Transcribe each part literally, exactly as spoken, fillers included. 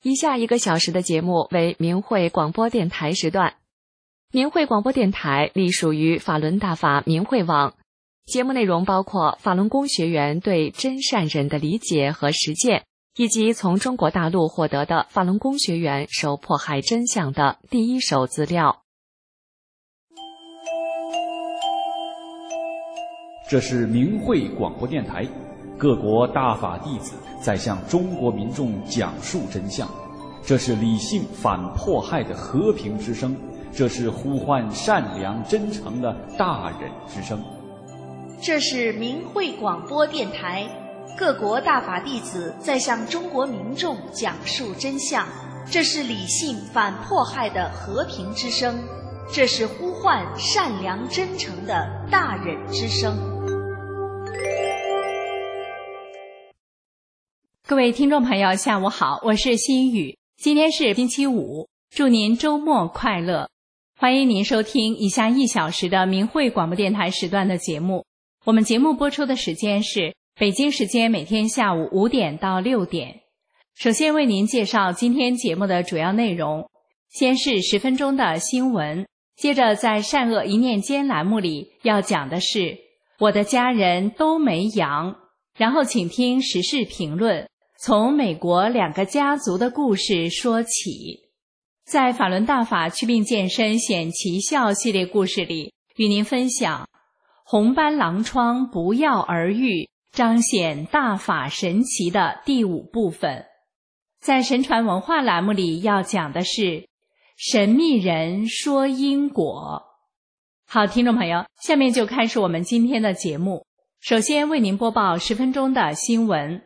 以下一个小时的节目为明慧广播电台时段。明慧广播电台隶属于法轮大法明慧网，节目内容包括法轮功学员对真善忍的理解和实践，以及从中国大陆获得的法轮功学员受迫害真相的第一手资料。 这是明慧广播电台，各国大法弟子在向中国民众讲述真相，这是理性反迫害的和平之声，这是呼唤善良真诚的大忍之声。 这是明慧广播电台，各国大法弟子在向中国民众讲述真相，这是理性反迫害的和平之声，这是呼唤善良真诚的大忍之声。 各位听众朋友，下午好，我是心雨，今天是星期五，祝您周末快乐。欢迎您收听以下一小时的明慧广播电台时段的节目。我们节目播出的时间是北京时间每天下午五点到六点。首先为您介绍今天节目的主要内容，先是十分钟的新闻，接着在善恶一念间栏目里要讲的是我的家人都没阳，然后请听时事评论，从美国两个家族的故事说起。在法轮大法祛病健身显奇效系列故事里，与您分享红斑狼疮不药而愈，彰显大法神奇的第五部分。在神传文化栏目里要讲的是神秘人说因果。好，听众朋友，下面就开始我们今天的节目。首先为您播报十分钟的新闻。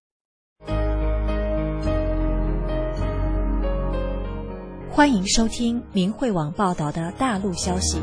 欢迎收听明慧网报道的大陆消息。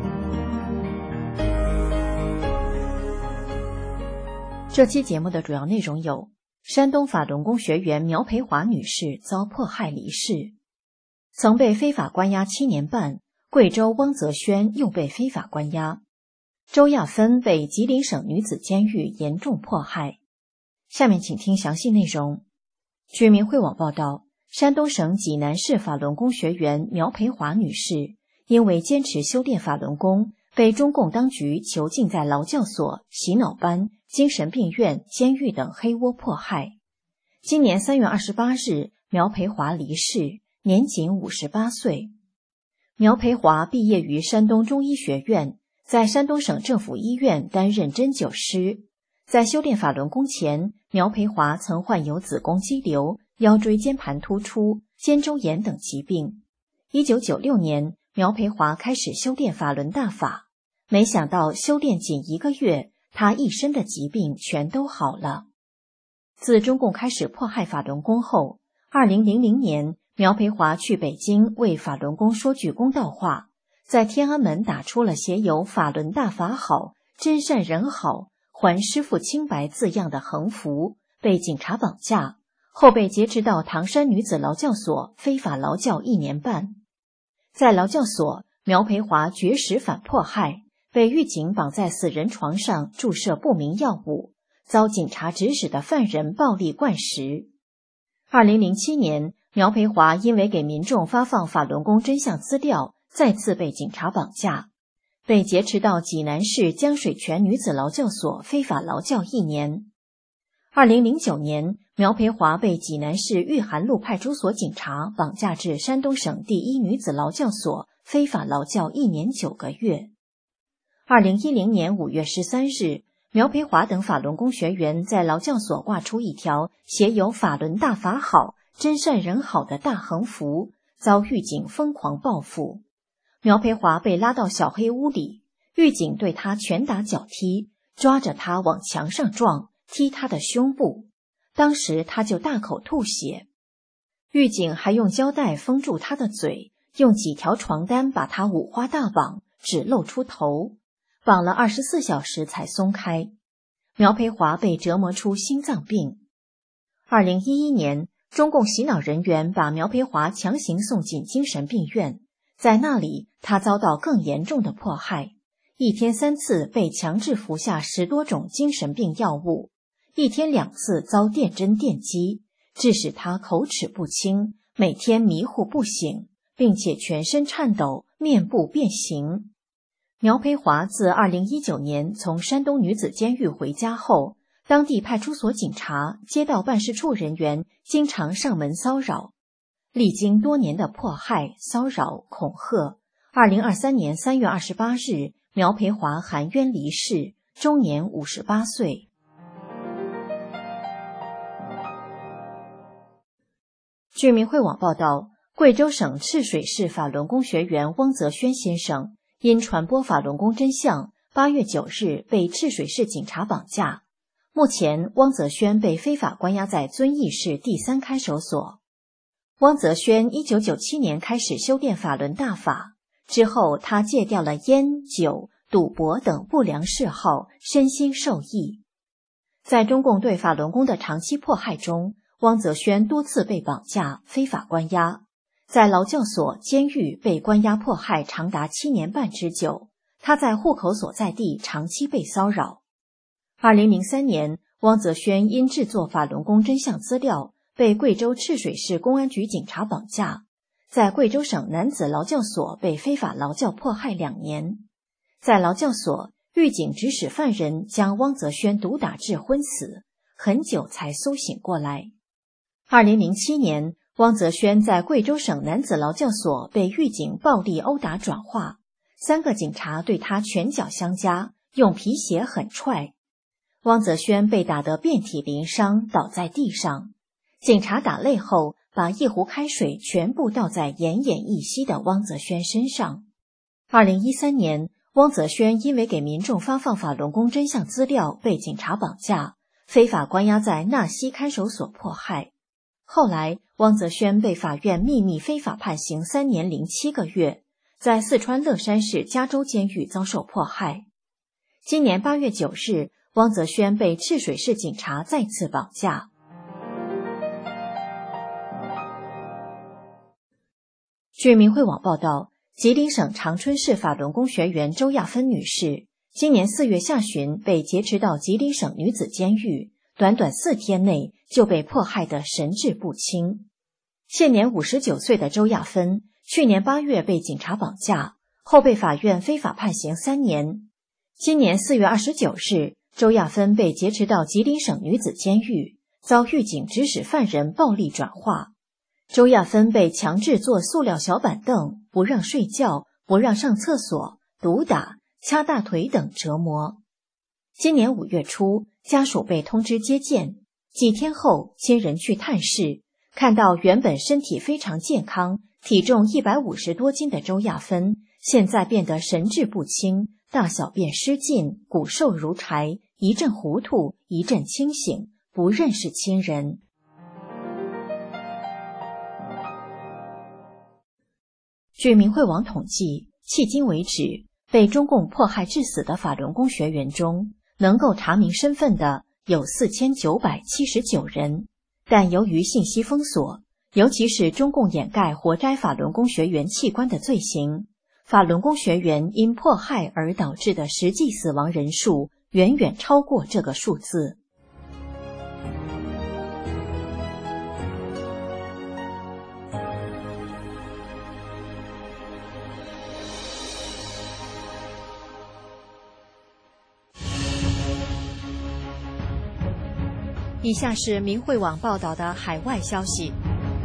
这期节目的主要内容有：山东法轮功学员苗培华女士遭迫害离世；曾被非法关押七年半，贵州汪泽轩又被非法关押；周亚芬被吉林省女子监狱严重迫害。下面请听详细内容。据明慧网报道，山东省济南市法轮功学员苗培华女士因为坚持修炼法轮功，被中共当局囚禁在劳教所、洗脑班、精神病院、监狱等黑窝迫害。今年三月二十八日，苗培华离世，年仅五十八岁。苗培华毕业于山东中医学院，在山东省政府医院担任针灸师。在修炼法轮功前，苗培华曾患有子宫肌瘤、腰椎间盘突出、肩周炎等疾病。一九九六年，苗培华开始修炼法轮大法，没想到修炼仅一个月，他一身的疾病全都好了。自中共开始迫害法轮功后，二零零零年，苗培华去北京为法轮功说句公道话，在天安门打出了写有法轮大法好、真善人好、还师父清白字样的横幅，被警察绑架，后被劫持到唐山女子劳教所非法劳教一年半。在劳教所，苗培华绝食反迫害，被狱警绑在死人床上注射不明药物，遭警察指使的犯人暴力灌食。二零零七年，苗培华因为给民众发放法轮功真相资料，再次被警察绑架，被劫持到济南市江水泉女子劳教所非法劳教一年。二零零九年，苗培华被济南市玉涵路派出所警察绑架至山东省第一女子劳教所非法劳教一年九个月。二零一零年五月十三日，苗培华等法轮功学员在劳教所挂出一条写有法轮大法好、真善人好的大横幅，遭狱警疯狂报复。苗培华被拉到小黑屋里，狱警对他拳打脚踢，抓着他往墙上撞，踢他的胸部，当时他就大口吐血。狱警还用胶带封住他的嘴，用几条床单把他五花大绑，只露出头，绑了二十四小时才松开。苗培华被折磨出心脏病。二零一一年，中共洗脑人员把苗培华强行送进精神病院，在那里他遭到更严重的迫害，一天三次被强制服下十多种精神病药物，一天两次遭电针电击， 致使他口齿不清，每天迷糊不醒，并且全身颤抖，面部变形。苗培华自二零一九年从山东女子监狱回家后，当地派出所警察、街道办事处人员经常上门骚扰。历经多年的迫害、骚扰、恐吓，二零二三年三月二十八日，苗培华含冤离世，终年五十八岁。据明慧网报道，贵州省赤水市法轮功学员汪泽轩先生因传播法轮功真相，八月九日被赤水市警察绑架。目前，汪泽轩被非法关押在遵义市第三看守所。汪泽轩一九九七年开始修炼法轮大法，之后他戒掉了烟、酒、赌博等不良嗜好，身心受益。在中共对法轮功的长期迫害中，汪泽轩多次被绑架、非法关押，在劳教所、监狱被关押迫害长达七年半之久。他在户口所在地长期被骚扰。二零零三年，汪泽轩因制作法轮功真相资料，被贵州赤水市公安局警察绑架，在贵州省男子劳教所被非法劳教迫害两年。在劳教所，狱警指使犯人将汪泽轩毒打致昏死，很久才苏醒过来。二零零七年，汪泽轩在贵州省男子劳教所被狱警暴力殴打转化，三个警察对他拳脚相加，用皮鞋狠踹。汪泽轩被打得遍体鳞伤，倒在地上。警察打累后，把一壶开水全部倒在奄奄一息的汪泽轩身上。二零一三年，汪泽轩因为给民众发放法轮功真相资料被警察绑架，非法关押在纳西看守所迫害。后来，汪泽轩被法院秘密非法判刑三年零七个月，在四川乐山市加州监狱遭受迫害。今年八月九日，汪泽轩被赤水市警察再次绑架。据明慧网报道，吉林省长春市法轮功学员周亚芬女士，今年四月下旬被劫持到吉林省女子监狱，短短四天内就被迫害得神志不清。现年五十九岁的周亚芬，去年八月被警察绑架，后被法院非法判刑三年。今年四月二十九日，周亚芬被劫持到吉林省女子监狱，遭狱警指使犯人暴力转化。周亚芬被强制坐塑料小板凳，不让睡觉，不让上厕所，毒打、掐大腿等折磨。今年五月初，家属被通知接见，几天后，亲人去探视，看到原本身体非常健康、体重一百五十多斤的周亚芬，现在变得神志不清，大小便失禁，骨瘦如柴，一阵糊涂，一阵清醒，不认识亲人。据明慧网统计，迄今为止，被中共迫害致死的法轮功学员中，能够查明身份的有四千九百七十九人，但由于信息封锁，尤其是中共掩盖活摘法轮功学员器官的罪行，法轮功学员因迫害而导致的实际死亡人数远远超过这个数字。以下是明慧网报道的海外消息，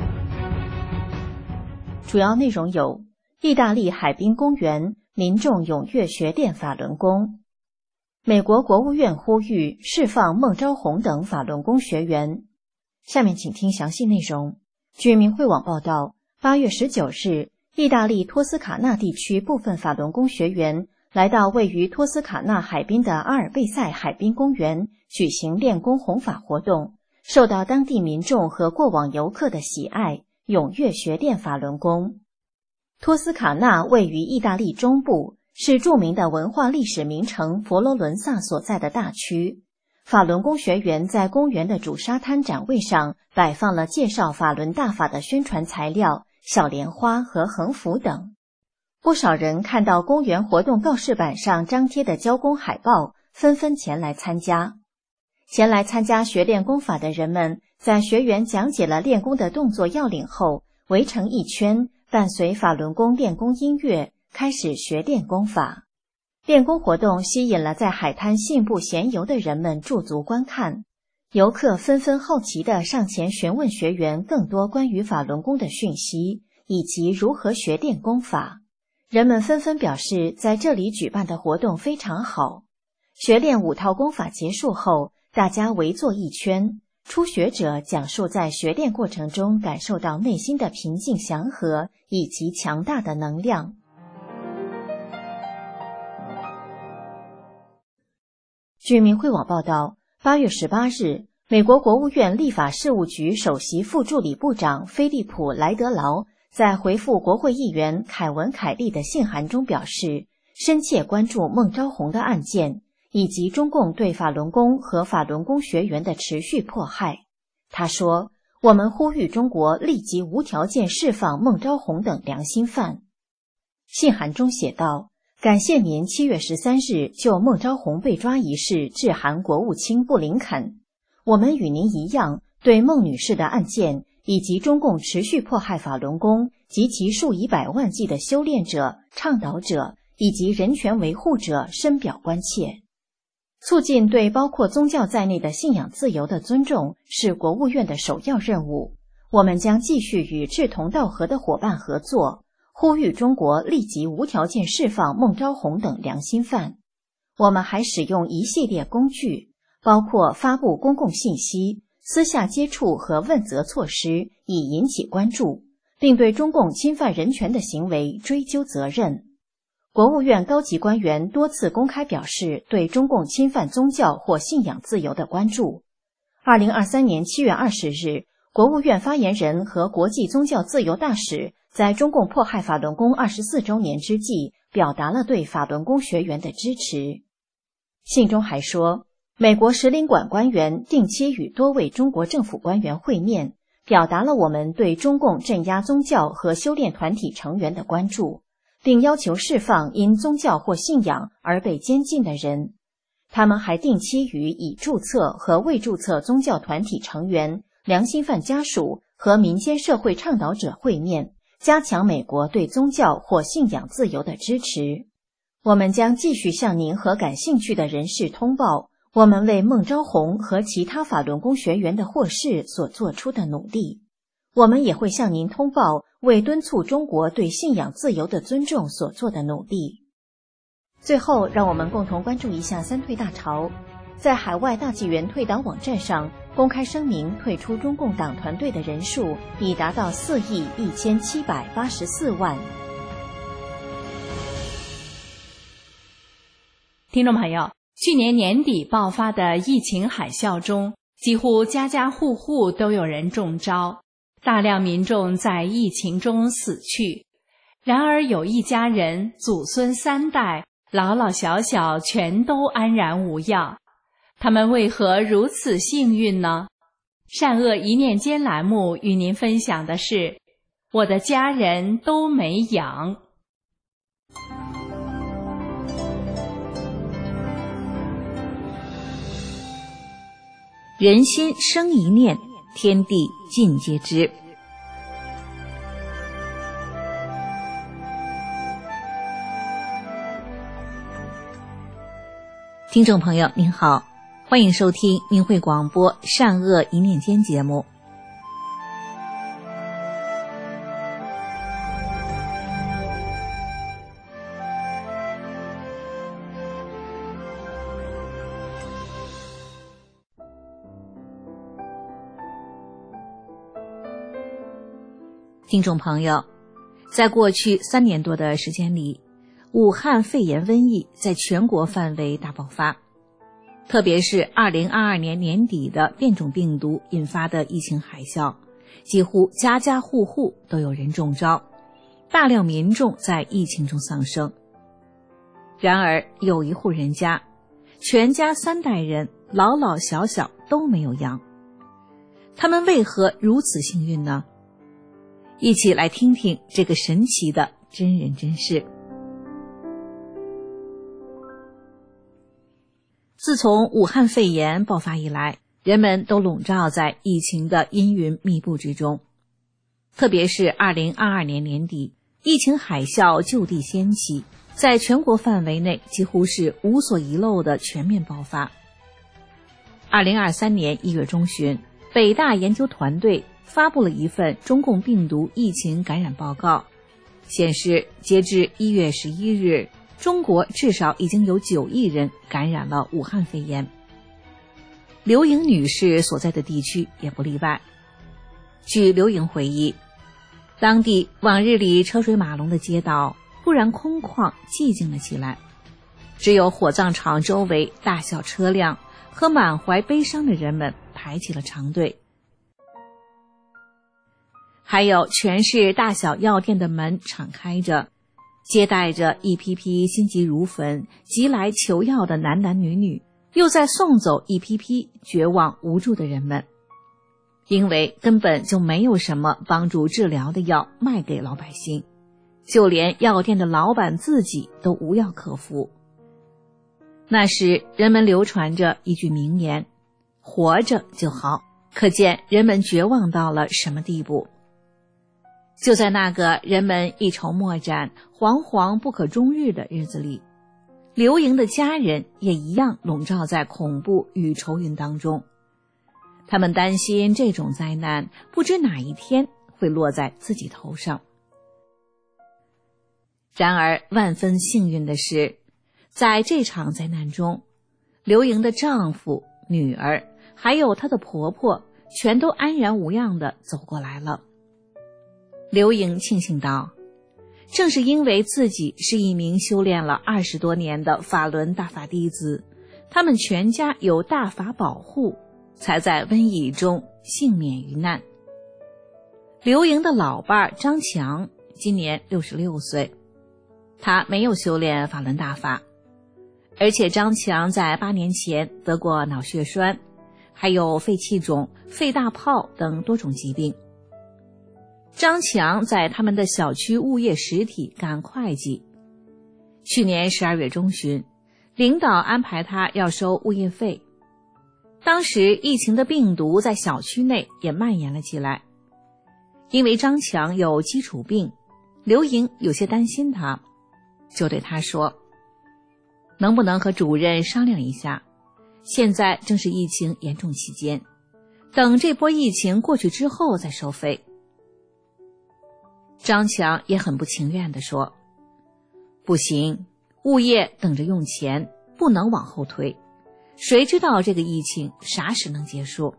主要内容有：意大利海滨公园民众踊跃学练法轮功；美国国务院呼吁释放孟昭红等法轮功学员。下面请听详细内容。据明慧网报道，八月十九日，意大利托斯卡纳地区部分法轮功学员来到位于托斯卡纳海滨的阿尔贝塞海滨公园举行练功弘法活动，受到当地民众和过往游客的喜爱，踊跃学练法轮功。托斯卡纳位于意大利中部，是著名的文化历史名城佛罗伦萨所在的大区。法轮功学员在公园的主沙滩展位上摆放了介绍法轮大法的宣传材料、小莲花和横幅等。不少人看到公园活动告示板上张贴的交功海报，纷纷前来参加。 前来参加学练功法的人们，在学员讲解了练功的动作要领后，围成一圈，伴随法轮功练功音乐，开始学练功法。练功活动吸引了在海滩信步闲游的人们驻足观看，游客纷纷好奇地上前询问学员更多关于法轮功的讯息，以及如何学练功法。人们纷纷表示，在这里举办的活动非常好。学练五套功法结束后，大家围坐一圈，初学者讲述在学练过程中感受到内心的平静祥和以及强大的能量。据明慧网报道，八月十八日，美国国务院立法事务局首席副助理部长菲利普·莱德劳在回复国会议员凯文·凯利的信函中表示，深切关注孟昭红的案件，以及中共对法轮功和法轮功学员的持续迫害。他说，我们呼吁中国立即无条件释放孟昭红等良心犯。信函中写道，感谢您七月十三日就孟昭红被抓一事致函国务卿布林肯。我们与您一样，对孟女士的案件以及中共持续迫害法轮功及其数以百万计的修炼者、倡导者以及人权维护者深表关切。促进对包括宗教在内的信仰自由的尊重是国务院的首要任务。我们将继续与志同道合的伙伴合作，呼吁中国立即无条件释放孟昭红等良心犯。我们还使用一系列工具，包括发布公共信息、私下接触和问责措施，以引起关注，并对中共侵犯人权的行为追究责任。国务院高级官员多次公开表示对中共侵犯宗教或信仰自由的关注。二零二三年七月二十日，国务院发言人和国际宗教自由大使在中共迫害法轮功二十四周年之际，表达了对法轮功学员的支持。信中还说，美国使领馆官员定期与多位中国政府官员会面，表达了我们对中共镇压宗教和修炼团体成员的关注，并要求释放因宗教或信仰而被监禁的人。他们还定期与已注册和未注册宗教团体成员、良心犯家属和民间社会倡导者会面，加强美国对宗教或信仰自由的支持。我们将继续向您和感兴趣的人士通报我们为孟昭红和其他法轮功学员的获释所做出的努力。我们也会向您通报为敦促中国对信仰自由的尊重所做的努力。最后，让我们共同关注一下三退大潮。在海外大纪元退党网站上公开声明退出中共党团队的人数已达到四亿一千七百八十四万。 听众朋友，去年年底爆发的疫情海啸中，几乎家家户户都有人中招，大量民众在疫情中死去。然而有一家人祖孙三代老老小小全都安然无恙，他们为何如此幸运呢？善恶一念间栏目与您分享的是，我的家人都没养。 人心生一念，天地尽皆知。听众朋友您好，欢迎收听明慧广播善恶一念间节目。听众朋友，在过去三年多的时间里，武汉肺炎瘟疫在全国范围大爆发，特别是二零二二年年底的变种病毒引发的疫情海啸，几乎家家户户都有人中招，大量民众在疫情中丧生。然而有一户人家，全家三代人老老小小都没有阳，他们为何如此幸运呢？一起来听听这个神奇的真人真事。 自从武汉肺炎爆发以来，人们都笼罩在疫情的阴云密布之中。特别是二零二二年年底，疫情海啸就地掀起，在全国范围内几乎是无所遗漏的全面爆发。二零二三年一月中旬，北大研究团队发布了一份中共病毒疫情感染报告，显示截至一月十一日，中国至少已经有九亿人感染了武汉肺炎。刘莹女士所在的地区也不例外。据刘莹回忆，当地往日里车水马龙的街道忽然空旷寂静了起来，只有火葬场周围大小车辆和满怀悲伤的人们排起了长队，还有全市大小药店的门敞开着，接待着一批批心急如焚急来求药的男男女女，又在送走一批批绝望无助的人们。因为根本就没有什么帮助治疗的药卖给老百姓，就连药店的老板自己都无药可服。那时人们流传着一句名言，活着就好，可见人们绝望到了什么地步。就在那个人们一筹莫展、惶惶不可终日的日子里，刘莹的家人也一样笼罩在恐怖与愁云当中。他们担心这种灾难不知哪一天会落在自己头上。然而万分幸运的是，在这场灾难中，刘莹的丈夫、女儿还有她的婆婆全都安然无恙地走过来了。刘莹庆幸道，正是因为自己是一名修炼了二十多年的法轮大法弟子，他们全家有大法保护，才在瘟疫中幸免于难。刘莹的老伴张强今年六十六岁，他没有修炼法轮大法，而且张强在八年前得过脑血栓，还有肺气肿、肺大泡等多种疾病。张强在他们的小区物业实体干会计，去年十二月中旬，领导安排他要收物业费。当时疫情的病毒在小区内也蔓延了起来，因为张强有基础病，刘莹有些担心他，就对他说，能不能和主任商量一下，现在正是疫情严重期间，等这波疫情过去之后再收费。张强也很不情愿地说，不行，物业等着用钱，不能往后推，谁知道这个疫情啥时能结束。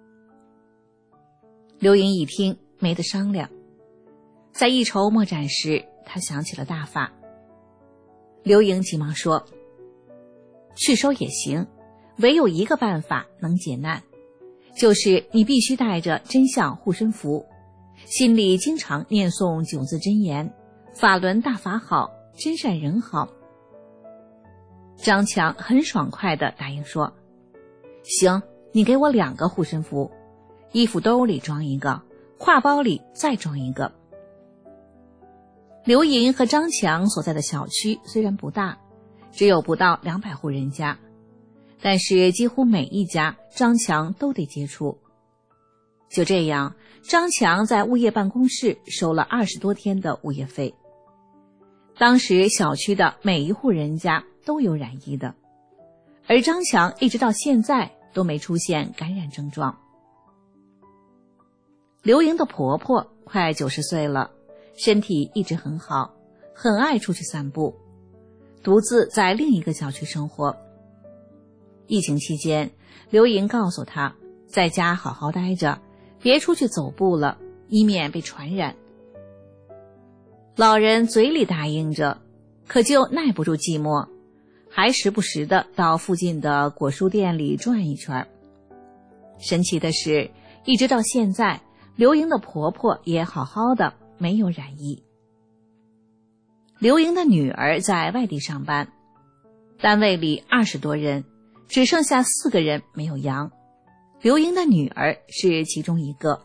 刘莹一听没得商量，在一筹莫展时，他想起了大法。刘莹急忙说，去收也行，唯有一个办法能解难，就是你必须带着真相护身符，心里经常念诵九字真言，法轮大法好，真善人好。张强很爽快地答应说，行，你给我两个护身符，衣服兜里装一个，挎包里再装一个。刘莹和张强所在的小区虽然不大，只有不到两百户人家，但是几乎每一家张强都得接触。就这样，张强在物业办公室收了二十多天的物业费。当时小区的每一户人家都有染疫的，而张强一直到现在都没出现感染症状。刘莹的婆婆快九十岁了，身体一直很好，很爱出去散步，独自在另一个小区生活。疫情期间，刘莹告诉她，在家好好待着，别出去走步了，以免被传染。老人嘴里答应着，可就耐不住寂寞，还时不时的到附近的果蔬店里转一圈。神奇的是，一直到现在，刘莹的婆婆也好好的，没有染疫。刘莹的女儿在外地上班，单位里二十多人，只剩下四个人没有阳，刘莹的女儿是其中一个。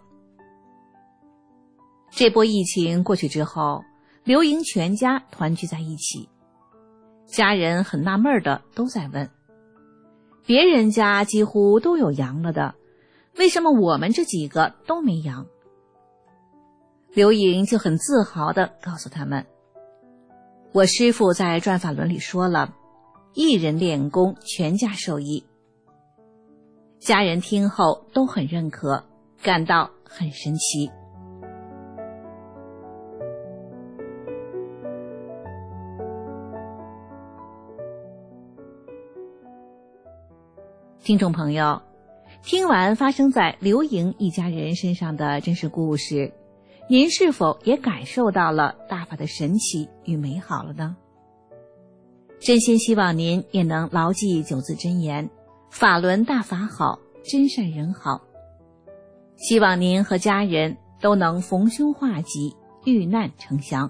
这波疫情过去之后，刘莹全家团聚在一起，家人很纳闷的都在问， 别人家几乎都有羊了的，为什么我们这几个都没羊？刘盈就很自豪地告诉他们，我师父在转法轮里说了，一人练功，全家受益。家人听后都很认可，感到很神奇。听众朋友，听完发生在刘盈一家人身上的真实故事，您是否也感受到了大法的神奇与美好了呢？真心希望您也能牢记九字真言，法轮大法好，真善人好。希望您和家人都能逢凶化吉，遇难成祥。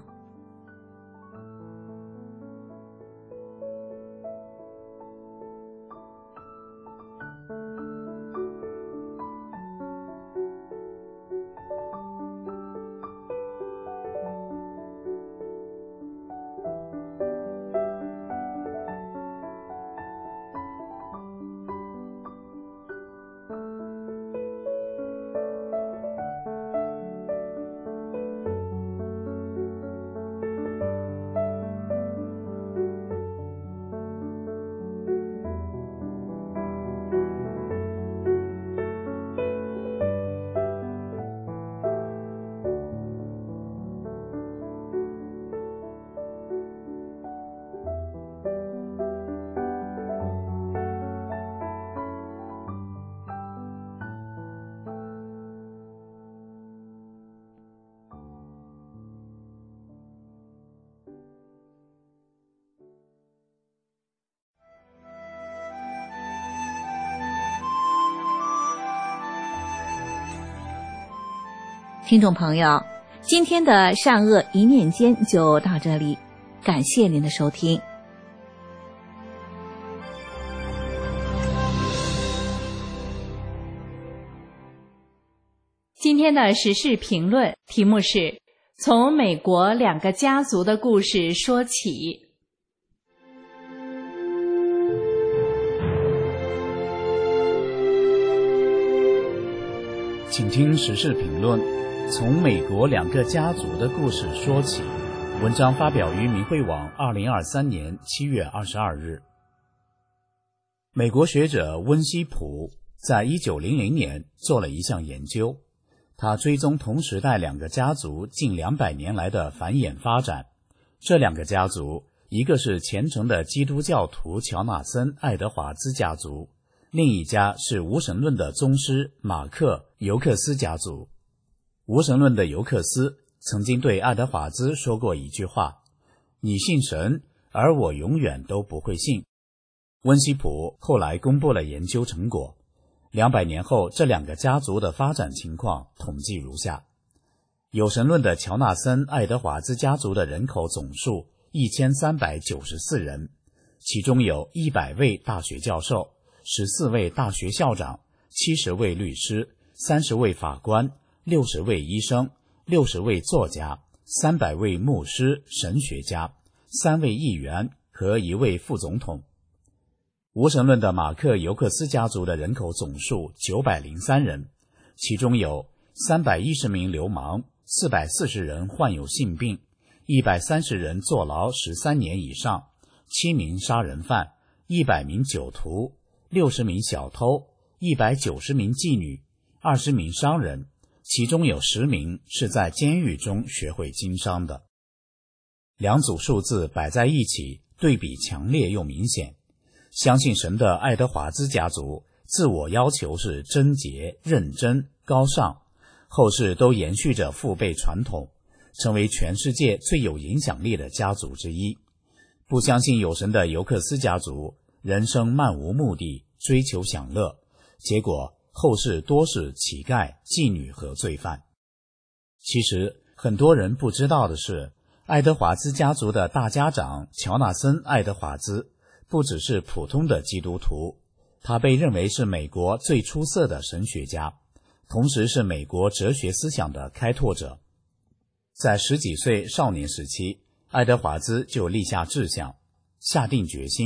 听众朋友，今天的善恶一念间就到这里，感谢您的收听。 今天的时事评论题目是从美国两个家族的故事说起。 请听时事评论，从美国两个家族的故事说起。文章发表于明慧网二零二三年七月二十二日。美国学者温西普在一九零零年做了一项研究，他追踪同时代两个家族近两百年来的繁衍发展。这两个家族，一个是虔诚的基督教徒乔纳森·爱德华兹家族，另一家是无神论的宗师马克·尤克斯家族。无神论的尤克斯曾经对爱德华兹说过一句话：你信神，而我永远都不会信。温西普后来公布了研究成果，两百年后这两个家族的发展情况统计如下：有神论的乔纳森·爱德华兹家族的人口总数一千三百九十四人，其中有一百位大学教授，十四位大学校长，七十位律师，三十位法官，六十位医生，六十位作家，三百位牧师、神学家，三位议员和一位副总统。无神论的马克·尤克斯家族的人口总数九百零三人，其中有三百一十名流氓，四百四十人患有性病，一百三十人坐牢十三年以上，七名杀人犯，一百名酒徒，六十名小偷，一百九十名妓女，二十名商人，其中有十名是在监狱中学会经商的。两组数字摆在一起，对比强烈又明显。相信神的爱德华兹家族自我要求是贞洁、认真、高尚，后世都延续着父辈传统，成为全世界最有影响力的家族之一。不相信有神的尤克斯家族，人生漫无目的，追求享乐，结果后世多是乞丐、妓女和罪犯。其实很多人不知道的是，爱德华兹家族的大家长乔纳森·爱德华兹不只是普通的基督徒，他被认为是美国最出色的神学家，同时是美国哲学思想的开拓者。在十几岁少年时期，爱德华兹就立下志向，下定决心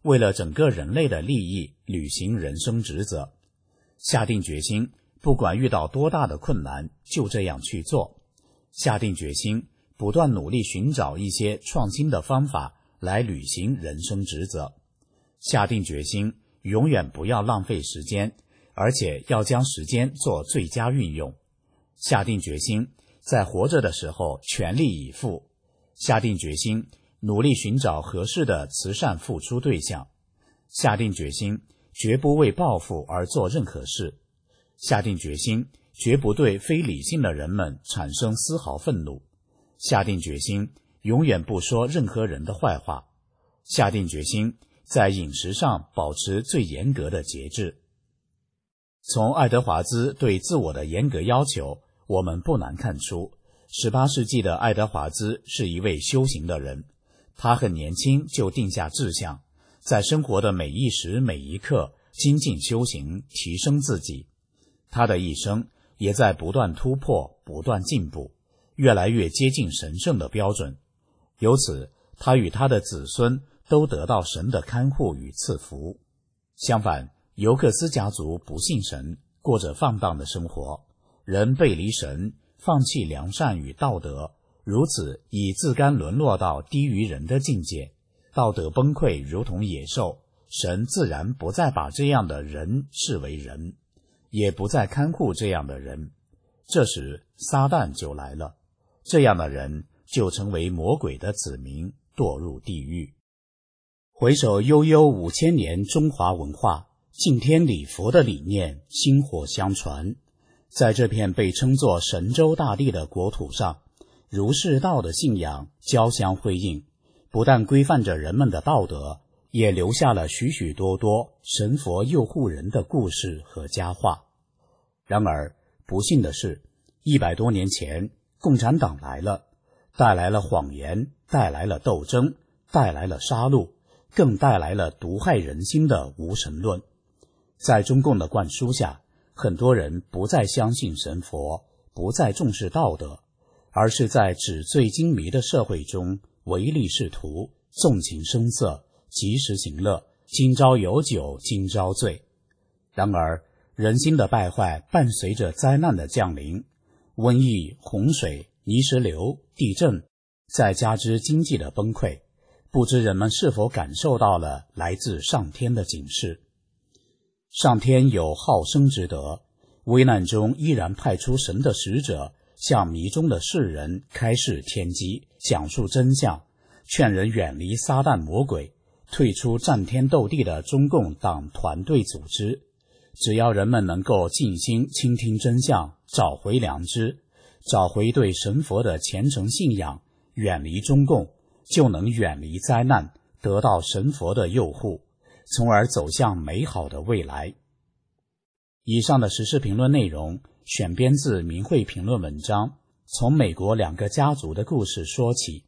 为了整个人类的利益履行人生职责，下定决心，不管遇到多大的困难，就这样去做，下定决心，不断努力寻找一些创新的方法来履行人生职责，下定决心，永远不要浪费时间，而且要将时间做最佳运用，下定决心，在活着的时候全力以赴，下定决心，努力寻找合适的慈善付出对象，下定决心，绝不为报复而做任何事，下定决心，绝不对非理性的人们产生丝毫愤怒，下定决心，永远不说任何人的坏话，下定决心，在饮食上保持最严格的节制。从爱德华兹对自我的严格要求，我们不难看出，十八世纪的爱德华兹是一位修行的人，他很年轻就定下志向，在生活的每一时每一刻精进修行，提升自己。他的一生也在不断突破，不断进步，越来越接近神圣的标准。由此，他与他的子孙都得到神的看护与赐福。相反，尤克斯家族不信神，过着放荡的生活，人背离神，放弃良善与道德，如此以自甘沦落到低于人的境界，道德崩溃如同野兽，神自然不再把这样的人视为人，也不再看护这样的人。这时撒旦就来了，这样的人就成为魔鬼的子民，堕入地狱。回首悠悠五千年中华文化，敬天礼佛的理念薪火相传，在这片被称作神州大地的国土上，儒释道的信仰交相辉映，不但规范着人们的道德，也留下了许许多多神佛佑护人的故事和佳话。然而不幸的是，一百多年前共产党来了，带来了谎言，带来了斗争，带来了杀戮，更带来了毒害人心的无神论。在中共的灌输下，很多人不再相信神佛，不再重视道德，而是在纸醉金迷的社会中唯利是图，纵情声色，及时行乐，今朝有酒今朝醉。然而人心的败坏伴随着灾难的降临，瘟疫、洪水、泥石流、地震，再加之经济的崩溃，不知人们是否感受到了来自上天的警示。上天有好生之德，危难中依然派出神的使者，向迷中的世人开示天机，讲述真相，劝人远离撒旦魔鬼，退出战天斗地的中共党团队组织。只要人们能够静心倾听真相，找回良知，找回对神佛的虔诚信仰，远离中共，就能远离灾难，得到神佛的佑护，从而走向美好的未来。以上的时事评论内容选编自明慧评论文章，从美国两个家族的故事说起。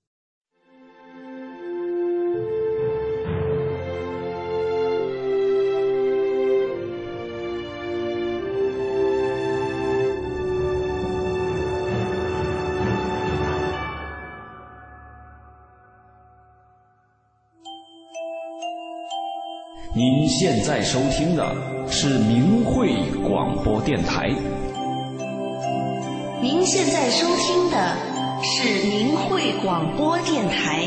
您现在收听的是明慧广播电台。 您现在收听的是明慧广播电台。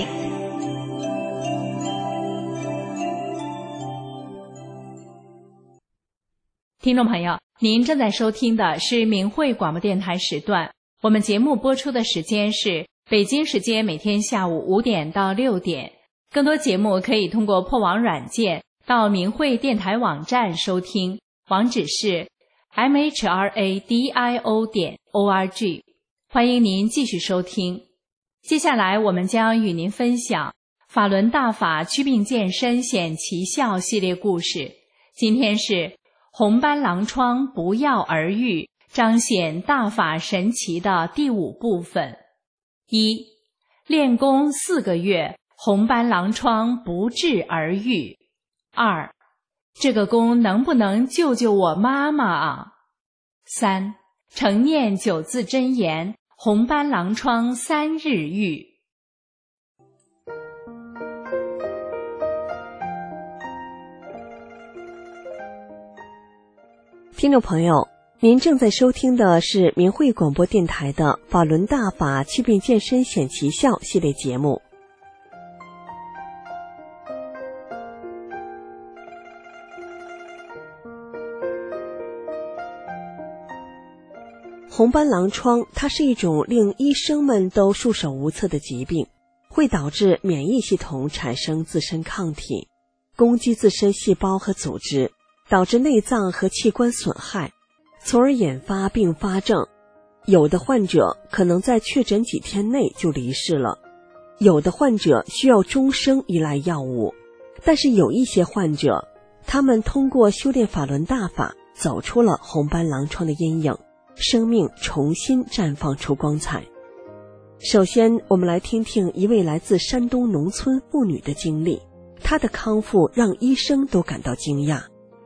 听众朋友，您正在收听的是明慧广播电台时段，我们节目播出的时间是北京时间每天下午五点到六点。更多节目可以通过破网软件到明慧电台网站收听，网址是 m h r a d i o 点 o r g。 欢迎您继续收听。接下来我们将与您分享法轮大法祛病健身显奇效系列故事，今天是红斑狼疮不药而愈，彰显大法神奇的第五部分。一、练功四个月，红斑狼疮不治而愈。二、这个功能不能救救我妈妈啊？三、常念九字真言，红斑狼疮三日愈。 听众朋友，您正在收听的是明慧广播电台的法轮大法祛病健身显奇效系列节目。红斑狼疮，它是一种令医生们都束手无策的疾病，会导致免疫系统产生自身抗体，攻击自身细胞和组织，导致内脏和器官损害，从而引发并发症。有的患者可能在确诊几天内就离世了，有的患者需要终生依赖药物，但是有一些患者，他们通过修炼法轮大法，走出了红斑狼疮的阴影，生命重新绽放出光彩。首先，我们来听听一位来自山东农村妇女的经历，她的康复让医生都感到惊讶。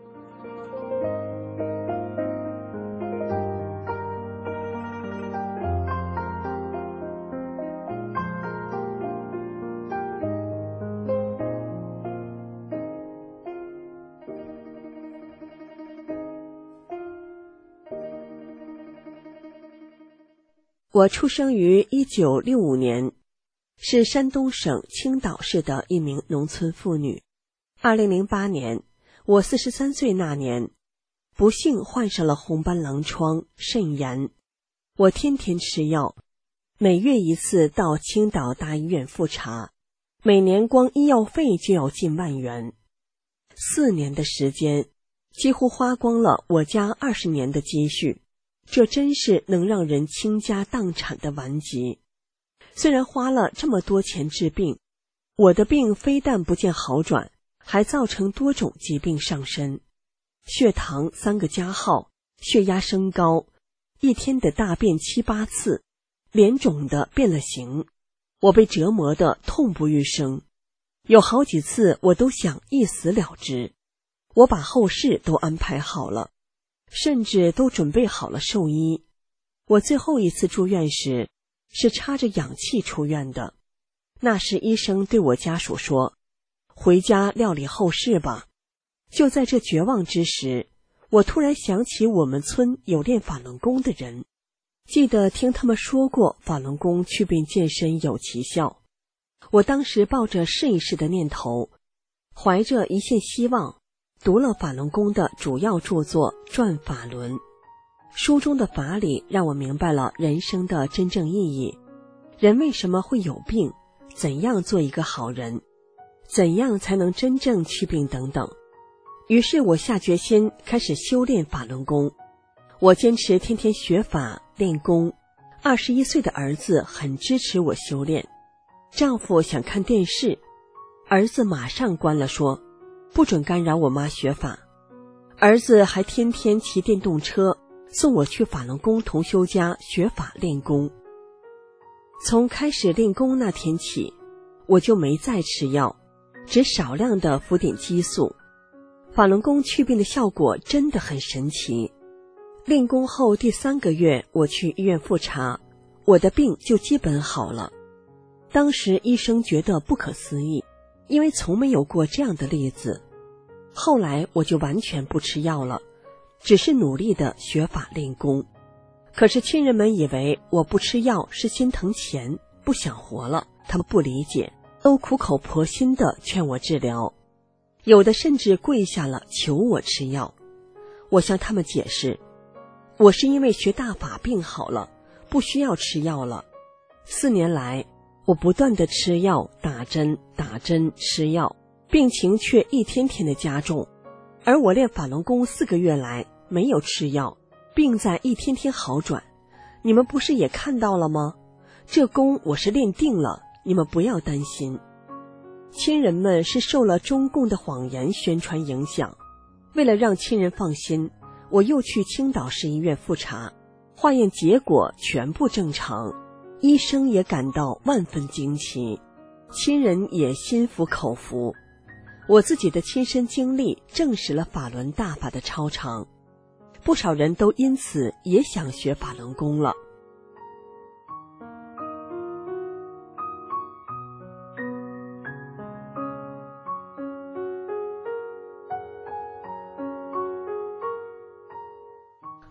我出生于一九六五年，是山东省青岛市的一名农村妇女。二零零八年，我四十三岁那年，不幸患上了红斑狼疮、肾炎。我天天吃药，每月一次到青岛大医院复查，每年光医药费就要近万元。四年的时间，几乎花光了我家二十年的积蓄。这真是能让人倾家荡产的顽疾。虽然花了这么多钱治病，我的病非但不见好转，还造成多种疾病上身，血糖三个加号，血压升高，一天的大便七八次，脸肿的变了形，我被折磨得痛不欲生，有好几次我都想一死了之。我把后事都安排好了，甚至都准备好了寿衣。我最后一次住院时，是插着氧气出院的。那时医生对我家属说，回家料理后事吧。就在这绝望之时，我突然想起我们村有练法轮功的人，记得听他们说过法轮功祛病健身有奇效。我当时抱着试一试的念头，怀着一线希望，读了法轮功的主要著作《转法轮》，书中的法理让我明白了人生的真正意义，人为什么会有病，怎样做一个好人，怎样才能真正祛病等等。于是我下决心开始修炼法轮功。我坚持天天学法练功，二十一岁的儿子很支持我修炼。丈夫想看电视，儿子马上关了，说不准干扰我妈学法。儿子还天天骑电动车送我去法轮功同修家学法练功。从开始练功那天起，我就没再吃药，只少量的服点激素。法轮功祛病的效果真的很神奇。练功后第三个月，我去医院复查，我的病就基本好了。当时医生觉得不可思议，因为从没有过这样的例子。后来我就完全不吃药了，只是努力的学法练功。可是亲人们以为我不吃药是心疼钱，不想活了，他们不理解，都苦口婆心的劝我治疗，有的甚至跪下了求我吃药。我向他们解释，我是因为学大法病好了，不需要吃药了。四年来，我不断的吃药、打针、打针、吃药，病情却一天天的加重。而我练法轮功四个月来没有吃药，病在一天天好转。你们不是也看到了吗？这功我是练定了，你们不要担心。亲人们是受了中共的谎言宣传影响，为了让亲人放心，我又去青岛市医院复查，化验结果全部正常，医生也感到万分惊奇，亲人也心服口服。我自己的亲身经历证实了法轮大法的超常，不少人都因此也想学法轮功了。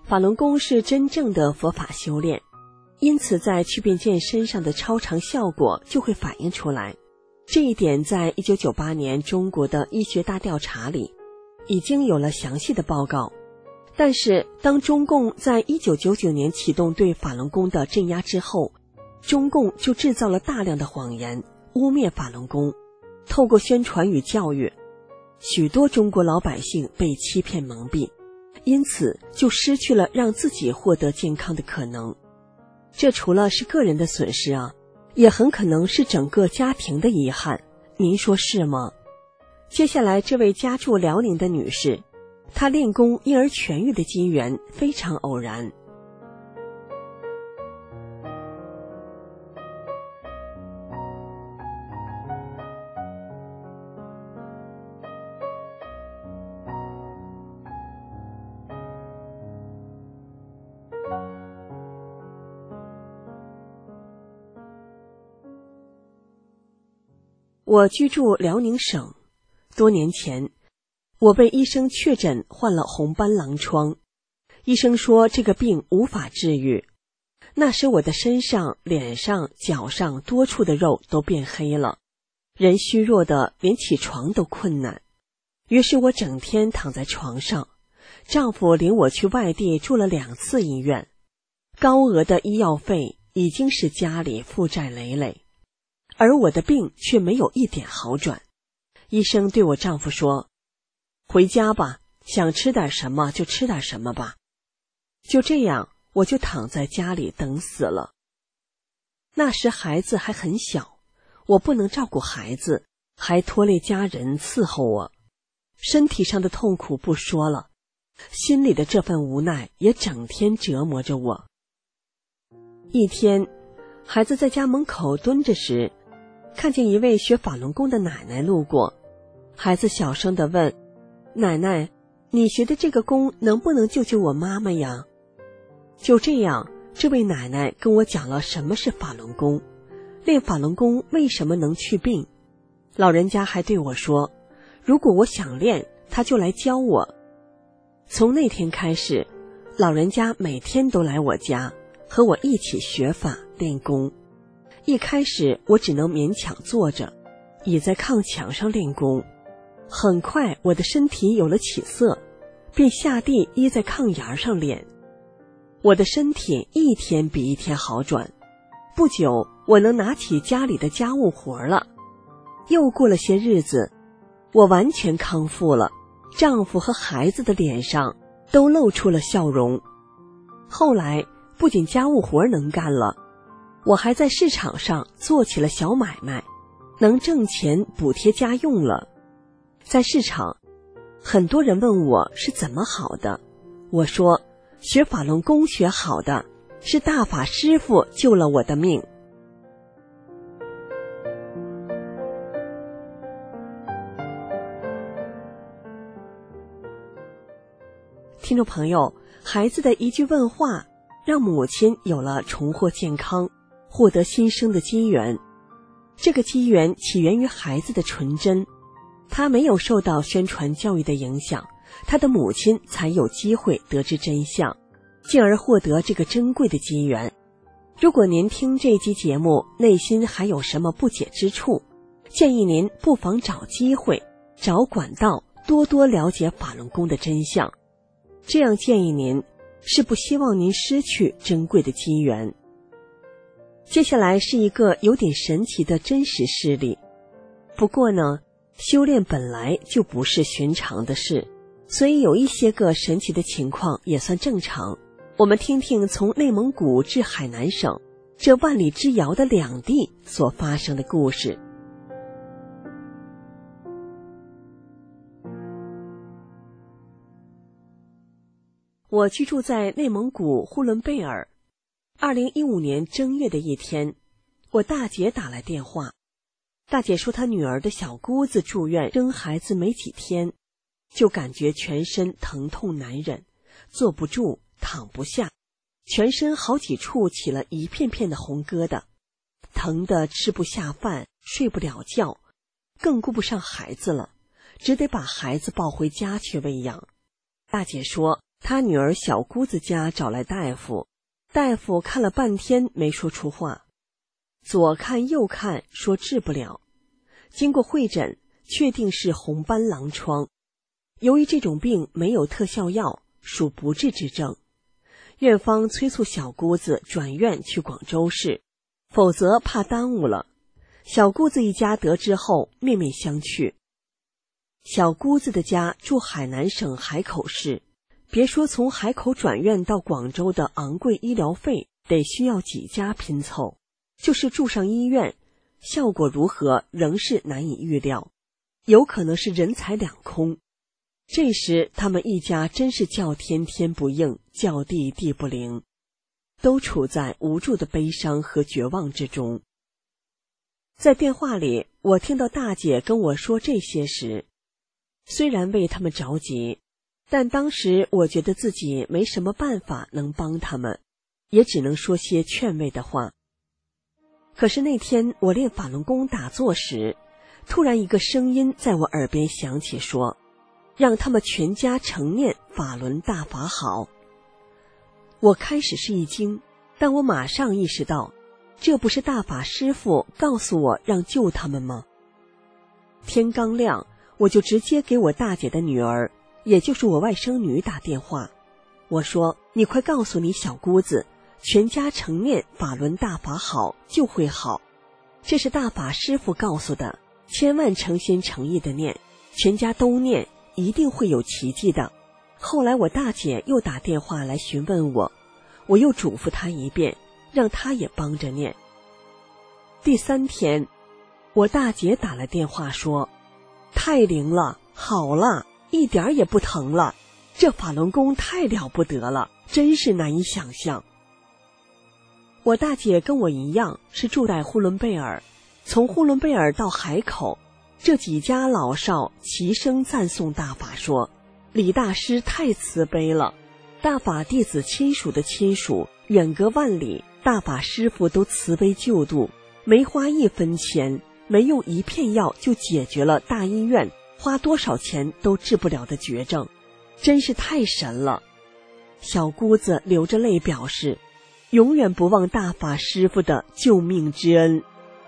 法轮功是真正的佛法修炼，因此在祛病健身上的超常效果就会反映出来。这一点在一九九八年中国的医学大调查里已经有了详细的报告。但是当中共在一九九九年启动对法轮功的镇压之后，中共就制造了大量的谎言，污蔑法轮功，透过宣传与教育，许多中国老百姓被欺骗蒙蔽，因此就失去了让自己获得健康的可能。这除了是个人的损失啊，也很可能是整个家庭的遗憾，您说是吗？接下来这位家住辽宁的女士，她练功因而痊愈的机缘非常偶然。我居住辽宁省，多年前我被医生确诊患了红斑狼疮，医生说这个病无法治愈。那时我的身上、脸上、脚上多处的肉都变黑了，人虚弱的连起床都困难。于是我整天躺在床上，丈夫领我去外地住了两次医院，高额的医药费已经使家里负债累累。而我的病却没有一点好转。医生对我丈夫说，回家吧，想吃点什么就吃点什么吧。就这样，我就躺在家里等死了。那时孩子还很小，我不能照顾孩子，还拖累家人伺候我。身体上的痛苦不说了，心里的这份无奈也整天折磨着我。一天，孩子在家门口蹲着时，看见一位学法轮功的奶奶路过，孩子小声地问，奶奶，你学的这个功能不能救救我妈妈呀？就这样，这位奶奶跟我讲了什么是法轮功，练法轮功为什么能去病。老人家还对我说，如果我想练，他就来教我。从那天开始，老人家每天都来我家，和我一起学法练功。一开始我只能勉强坐着，倚在炕墙上练功。很快我的身体有了起色，便下地依在炕沿上练。我的身体一天比一天好转，不久我能拿起家里的家务活了。又过了些日子，我完全康复了，丈夫和孩子的脸上都露出了笑容。后来不仅家务活能干了，我还在市场上做起了小买卖，能挣钱补贴家用了。在市场，很多人问我是怎么好的，我说学法轮功学好的，是大法师父救了我的命。听众朋友，孩子的一句问话，让母亲有了重获健康、获得新生的机缘。这个机缘起源于孩子的纯真，他没有受到宣传教育的影响，他的母亲才有机会得知真相，进而获得这个珍贵的机缘。如果您听这期节目内心还有什么不解之处，建议您不妨找机会、找管道，多多了解法轮功的真相。这样建议您是不希望您失去珍贵的机缘。接下来是一个有点神奇的真实事例。不过呢，修炼本来就不是寻常的事，所以有一些个神奇的情况也算正常。我们听听从内蒙古至海南省这万里之遥的两地所发生的故事。我居住在内蒙古呼伦贝尔。二零一五年正月的一天，我大姐打来电话，大姐说她女儿的小姑子住院生孩子没几天，就感觉全身疼痛难忍，坐不住，躺不下，全身好几处起了一片片的红疙瘩，疼得吃不下饭，睡不了觉，更顾不上孩子了，只得把孩子抱回家去喂养。大姐说， 他女儿小姑子家找来大夫，大夫看了半天没说出话，左看右看说治不了。经过会诊，确定是红斑狼疮。由于这种病没有特效药，属不治之症，院方催促小姑子转院去广州市，否则怕耽误了。小姑子一家得知后面面相觑。小姑子的家住海南省海口市，别说从海口转院到广州的昂贵医疗费得需要几家拼凑，就是住上医院，效果如何仍是难以预料，有可能是人财两空。这时他们一家真是叫天天不应，叫地地不灵，都处在无助的悲伤和绝望之中。在电话里，我听到大姐跟我说这些时，虽然为他们着急，但当时我觉得自己没什么办法能帮他们，也只能说些劝慰的话。可是那天我练法轮功打坐时，突然一个声音在我耳边响起，说让他们全家承念法轮大法好。我开始是一惊，但我马上意识到，这不是大法师父告诉我让救他们吗？天刚亮，我就直接给我大姐的女儿，也就是我外甥女打电话。我说，你快告诉你小姑子，全家承念法轮大法好就会好，这是大法师父告诉的，千万诚心诚意的念，全家都念，一定会有奇迹的。后来我大姐又打电话来询问我，我又嘱咐她一遍，让她也帮着念。第三天，我大姐打了电话说，太灵了，好了，一点也不疼了，这法轮功太了不得了，真是难以想象。我大姐跟我一样是住在呼伦贝尔，从呼伦贝尔到海口，这几家老少齐声赞颂大法，说李大师太慈悲了，大法弟子亲属的亲属远隔万里，大法师父都慈悲救度，没花一分钱，没用一片药就解决了大医院花多少钱都治不了的绝症，真是太神了。小姑子流着泪表示，永远不忘大法师父的救命之恩。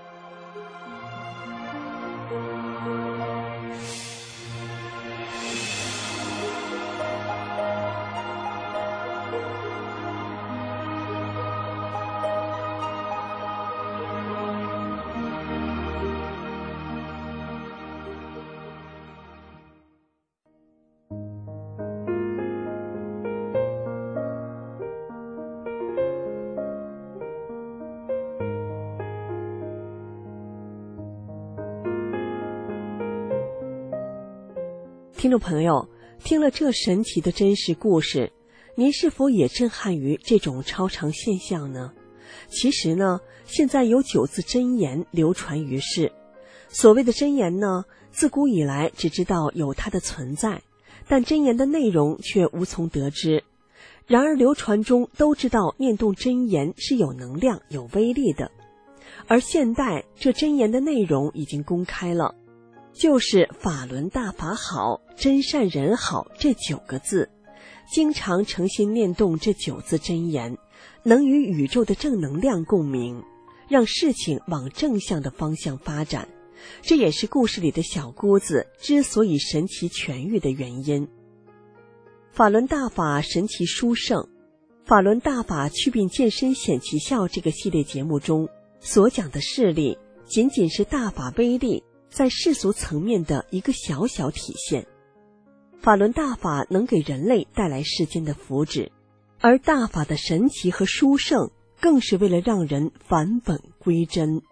听众朋友，听了这神奇的真实故事，您是否也震撼于这种超常现象呢？其实呢，现在有九字真言流传于世。所谓的真言呢，自古以来只知道有它的存在，但真言的内容却无从得知。然而流传中都知道念动真言是有能量、有威力的。而现代这真言的内容已经公开了，就是法轮大法好，真善人好这九个字，经常诚心念动这九字真言，能与宇宙的正能量共鸣，让事情往正向的方向发展。这也是故事里的小姑子之所以神奇痊愈的原因。法轮大法神奇殊胜，法轮大法祛病健身显奇效这个系列节目中所讲的事例，仅仅是大法威力在世俗层面的一个小小体现。法轮大法能给人类带来世间的福祉，而大法的神奇和殊胜更是为了让人返本归真。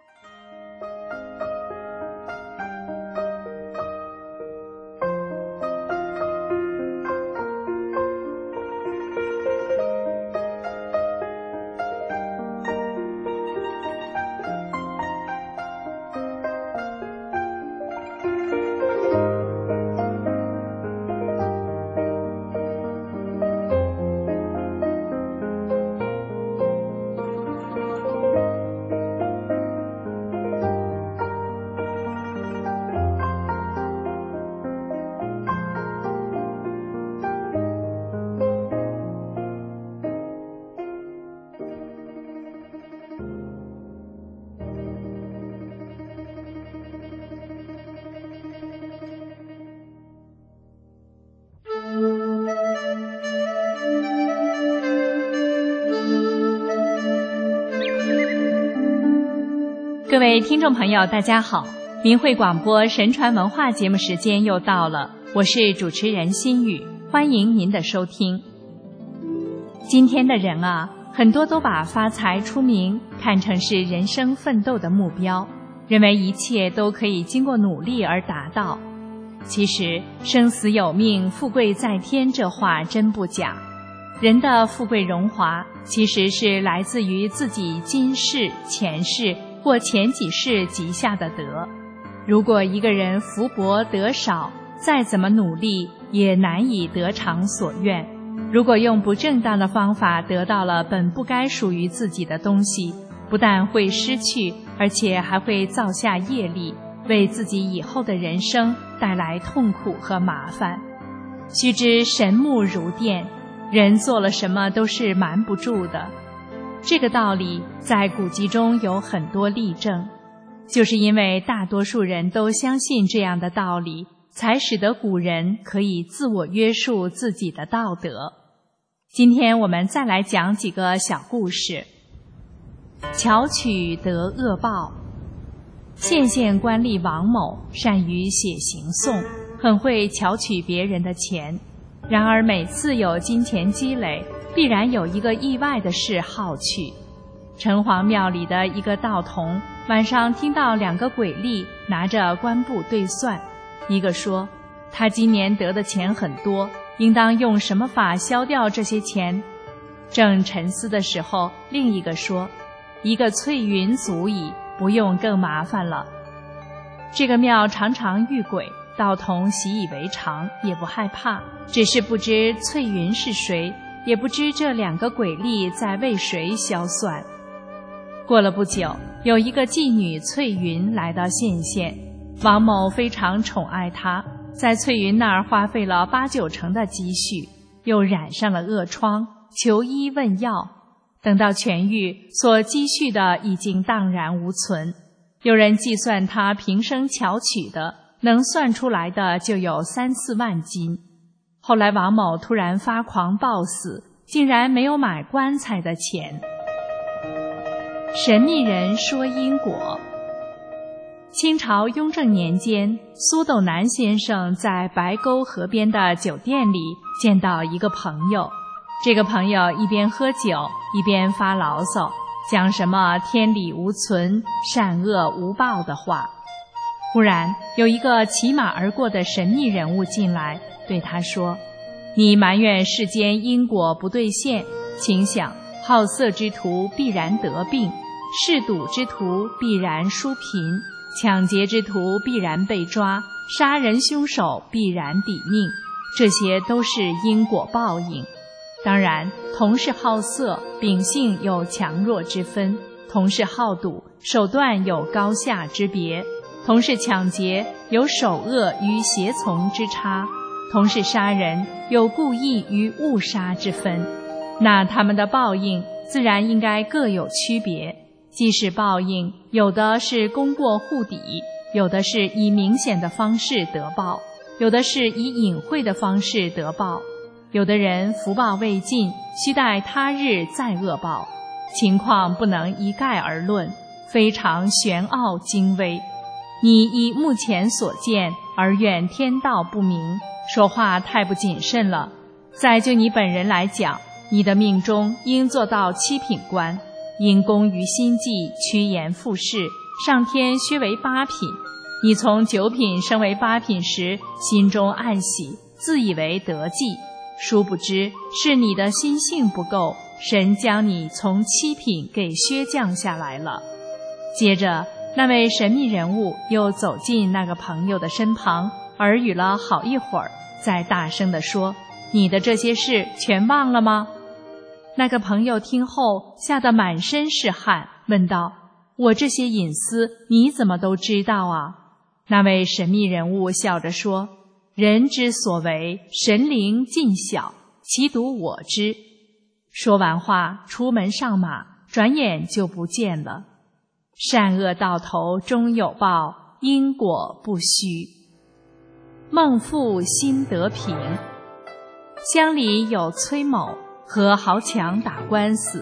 各位听众朋友，大家好，明慧广播神传文化节目时间又到了，我是主持人心雨，欢迎您的收听。今天的人啊，很多都把发财出名看成是人生奋斗的目标，认为一切都可以经过努力而达到。其实生死有命，富贵在天这话真不假。人的富贵荣华其实是来自于自己今世前世或前几世积下的德。如果一个人福薄德少，再怎么努力也难以得偿所愿。如果用不正当的方法得到了本不该属于自己的东西，不但会失去，而且还会造下业力，为自己以后的人生带来痛苦和麻烦。须知神目如电，人做了什么都是瞒不住的。这个道理在古籍中有很多例证，就是因为大多数人都相信这样的道理，才使得古人可以自我约束自己的道德。今天我们再来讲几个小故事。巧取得恶报。县县官吏王某善于写行讼，很会巧取别人的钱，然而每次有金钱积累，必然有一个意外的事好去。城隍庙里的一个道童晚上听到两个鬼吏拿着官簿对算，一个说他今年得的钱很多，应当用什么法消掉这些钱？正沉思的时候，另一个说一个翠云足矣，不用更麻烦了。这个庙常常遇鬼，道童习以为常，也不害怕，只是不知翠云是谁，也不知这两个鬼吏在为谁消算。过了不久，有一个妓女翠云来到县县，王某非常宠爱她，在翠云那儿花费了八九成的积蓄，又染上了恶疮，求医问药，等到痊愈，所积蓄的已经荡然无存。有人计算他平生巧取的，能算出来的就有三四万金。后来王某突然发狂暴死，竟然没有买棺材的钱。神秘人说因果。清朝雍正年间，苏斗南先生在白沟河边的酒店里见到一个朋友，这个朋友一边喝酒一边发牢骚，讲什么天理无存，善恶无报的话。忽然有一个骑马而过的神秘人物进来，对他说，你埋怨世间因果不兑现，请想好色之徒必然得病，嗜赌之徒必然输贫，抢劫之徒必然被抓，杀人凶手必然抵命，这些都是因果报应。当然，同是好色，秉性有强弱之分；同是好赌，手段有高下之别；同是抢劫，有首恶与胁从之差；同是杀人，有故意与误杀之分。那他们的报应自然应该各有区别。即使报应，有的是功过互抵，有的是以明显的方式得报，有的是以隐晦的方式得报。有的人福报未尽，须待他日再恶报，情况不能一概而论，非常玄奥精微。你以目前所见而怨天道不明，说话太不谨慎了。再就你本人来讲，你的命中应做到七品官，因功于心计，趋炎附势，上天削为八品。你从九品升为八品时，心中暗喜，自以为得计，殊不知是你的心性不够，神将你从七品给削降下来了。接着那位神秘人物又走进那个朋友的身旁，耳语了好一会儿，再大声地说，你的这些事全忘了吗？那个朋友听后吓得满身是汗，问道，我这些隐私你怎么都知道啊？那位神秘人物笑着说，人之所为，神灵尽晓，其独我知。说完话，出门上马，转眼就不见了。善恶到头终有报，因果不虚。孟父辛得平。乡里有崔某和豪强打官司，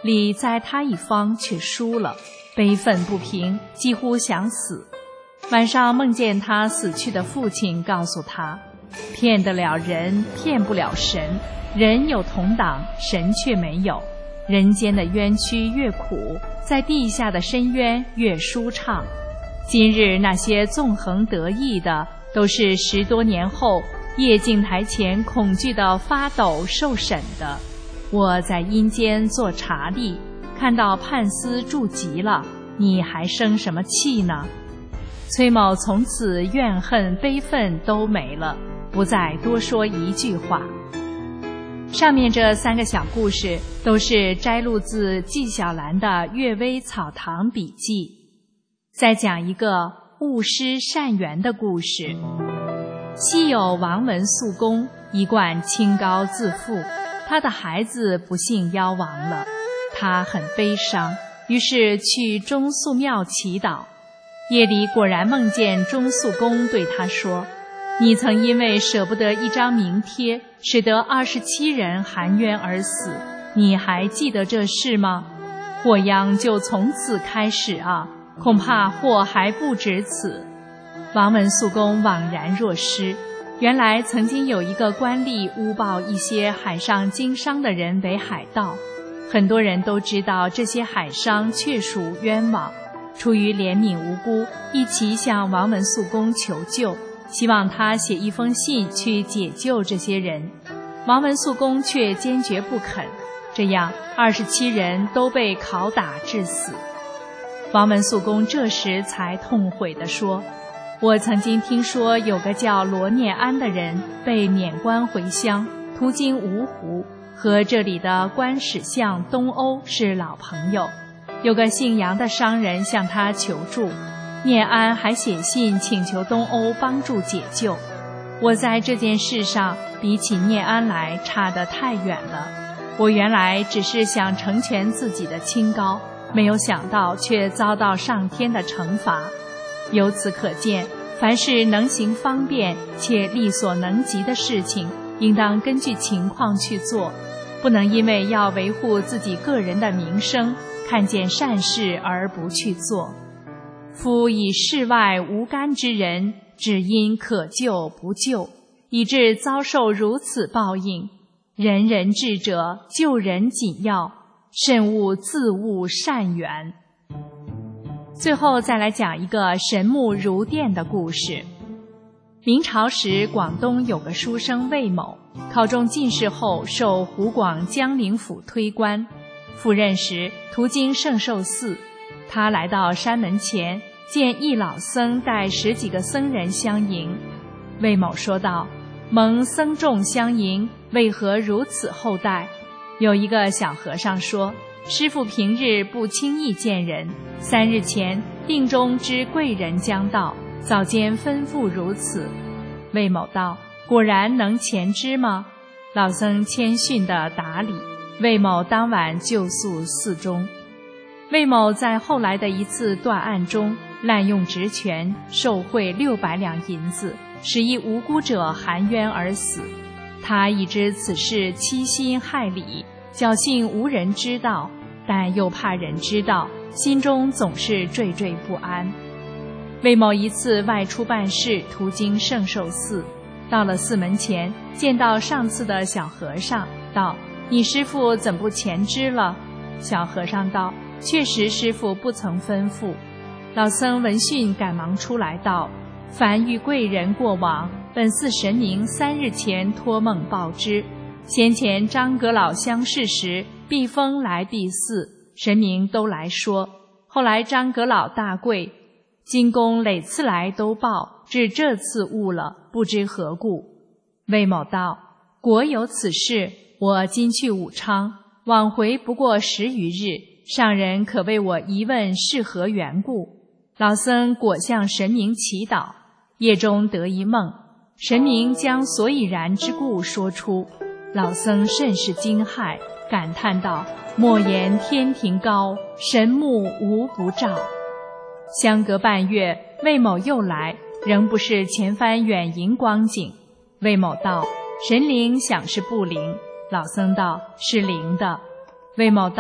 李在他一方却输了，悲愤不平，几乎想死。晚上梦见他死去的父亲告诉他，骗得了人，骗不了神，人有同党，神却没有。人间的冤屈越苦，在地下的深渊越舒畅。今日那些纵横得意的，都是十多年后夜镜台前恐惧的发抖受审的。我在阴间做查吏，看到判司住急了，你还生什么气呢？崔某从此怨恨悲愤都没了，不再多说一句话。上面这三个小故事都是摘录自纪晓岚的《阅微草堂笔记》。再讲一个误失善缘的故事。昔有王文肃公，一贯清高自负，他的孩子不幸夭亡了，他很悲伤，于是去中肃庙祈祷。夜里果然梦见中肃公对他说，你曾因为舍不得一张名帖，使得二十七人含冤而死，你还记得这事吗？祸殃就从此开始啊，恐怕祸还不止此。王文肃公惘然若失，原来曾经有一个官吏诬报一些海上经商的人为海盗，很多人都知道这些海商确属冤枉，出于怜悯无辜，一起向王文肃公求救，希望他写一封信去解救这些人。王文肃公却坚决不肯，这样二十七人都被拷打致死。王文肃公这时才痛悔地说，我曾经听说有个叫罗念安的人被免官回乡，途经芜湖，和这里的官使相东欧是老朋友。有个姓杨的商人向他求助，念安还写信请求东欧帮助解救。我在这件事上比起念安来差得太远了，我原来只是想成全自己的清高，没有想到却遭到上天的惩罚。由此可见，凡是能行方便且力所能及的事情，应当根据情况去做，不能因为要维护自己个人的名声，看见善事而不去做。夫以世外无干之人，只因可救不救，以致遭受如此报应。人人智者，救人紧要，慎勿自误善缘。最后再来讲一个神木如电的故事。明朝时，广东有个书生魏某，考中进士后受湖广江宁府推官，赴任时途经圣寿寺，他来到山门前，见一老僧带十几个僧人相迎。魏某说道，蒙僧众相迎，为何如此厚待？有一个小和尚说，师父平日不轻易见人，三日前定中知贵人将到，早间吩咐如此。魏某道，果然能前知吗？老僧谦逊地答礼。魏某当晚就宿寺中。魏某在后来的一次断案中滥用职权，受贿六百两银子，使一无辜者含冤而死。他已知此事欺心害理，侥幸无人知道，但又怕人知道，心中总是惴惴不安。魏某一次外出办事，途经圣寿寺，到了寺门前，见到上次的小和尚，道，你师父怎不前知了？小和尚道，确实师父不曾吩咐。老僧闻讯赶忙出来道，凡遇贵人过往，本寺神明三日前托梦报知，先前张阁老相视时，避风来避寺，神明都来说，后来张阁老大贵，今公累次来都报，至这次误了，不知何故。魏某道，果有此事，我今去武昌，往回不过十余日，上人可为我疑问是何缘故？老僧果向神明祈祷，夜中得一梦，神明将所以然之故说出，老僧甚是惊骇，感叹道，莫言天庭高，神目无不照。相隔半月，魏某又来，仍不是前番远迎光景。魏某道，神灵想是不灵。老僧道，是灵的。魏某道，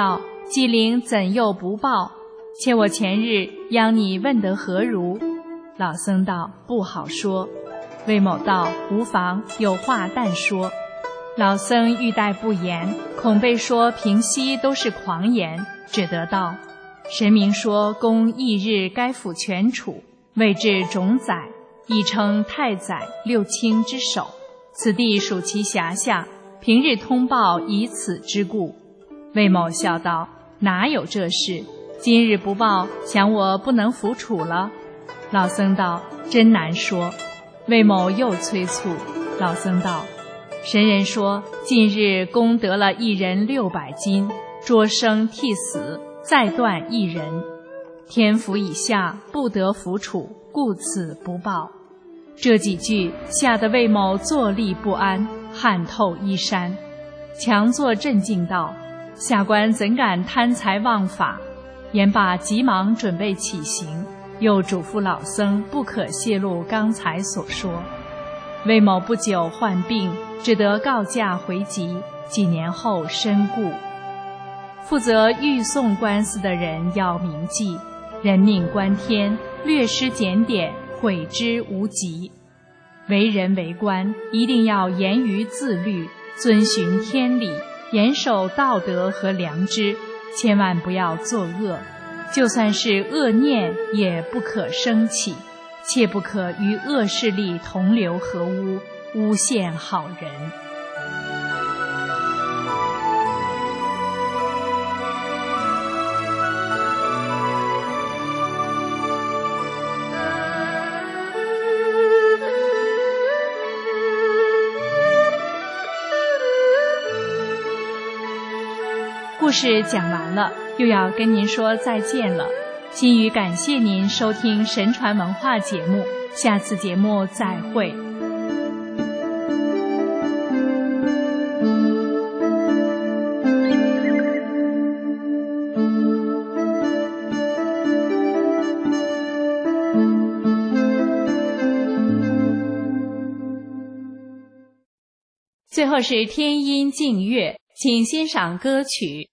纪灵怎又不报？且我前日央你问得何如？老僧道：不好说。魏某道：无妨，有话但说。老僧欲待不言，恐被说平息都是狂言，只得道：神明说公翌日该府全处，位至种宰，亦称太宰、六卿之首，此地属其辖下，平日通报以此之故。魏某笑道：哪有这事？今日不报，想我不能服处了。老僧道：真难说。魏某又催促。老僧道：神人说近日公得了一人六百金，捉生替死，再断一人，天福以下不得服处，故此不报。这几句吓得魏某坐立不安，汗透衣衫，强作镇静道：下官怎敢贪财枉法？言罢急忙准备起行，又嘱咐老僧不可泄露刚才所说。魏某不久患病，只得告假回籍，几年后身故。负责预送官司的人要铭记：人命关天，略施检点，悔之无及。为人为官，一定要严于自律，遵循天理，严守道德和良知，千万不要作恶。就算是恶念也不可生起，切不可与恶势力同流合污，诬陷好人。故事讲完了，又要跟您说再见了。心语感谢您收听神传文化节目，下次节目再会。最后是天音静乐，请欣赏歌曲。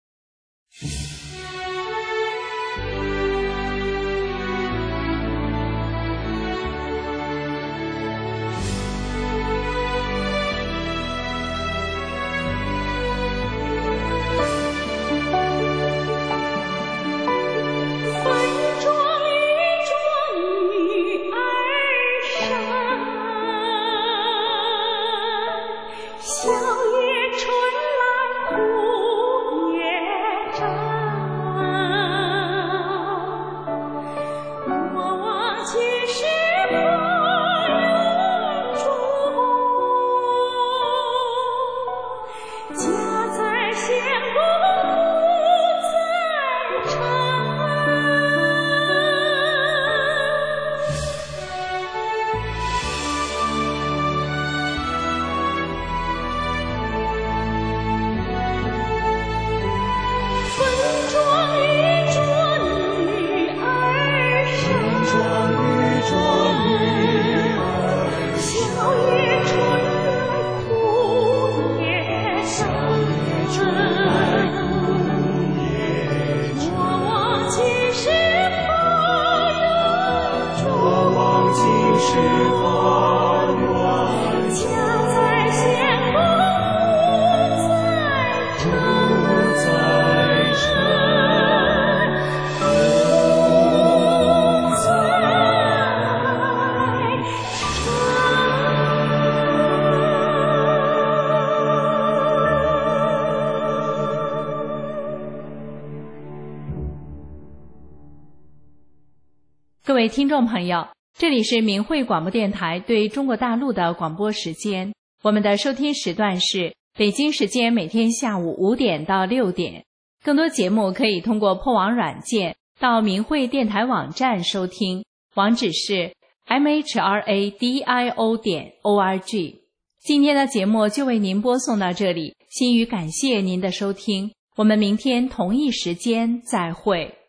各位听众朋友，这里是明慧广播电台对中国大陆的广播时间，我们的收听时段是北京时间每天下午五点到六点。更多节目可以通过破网软件到明慧电台网站收听，网址是 m h r a d i o 点 o r g。 今天的节目就为您播送到这里，心语感谢您的收听，我们明天同一时间再会。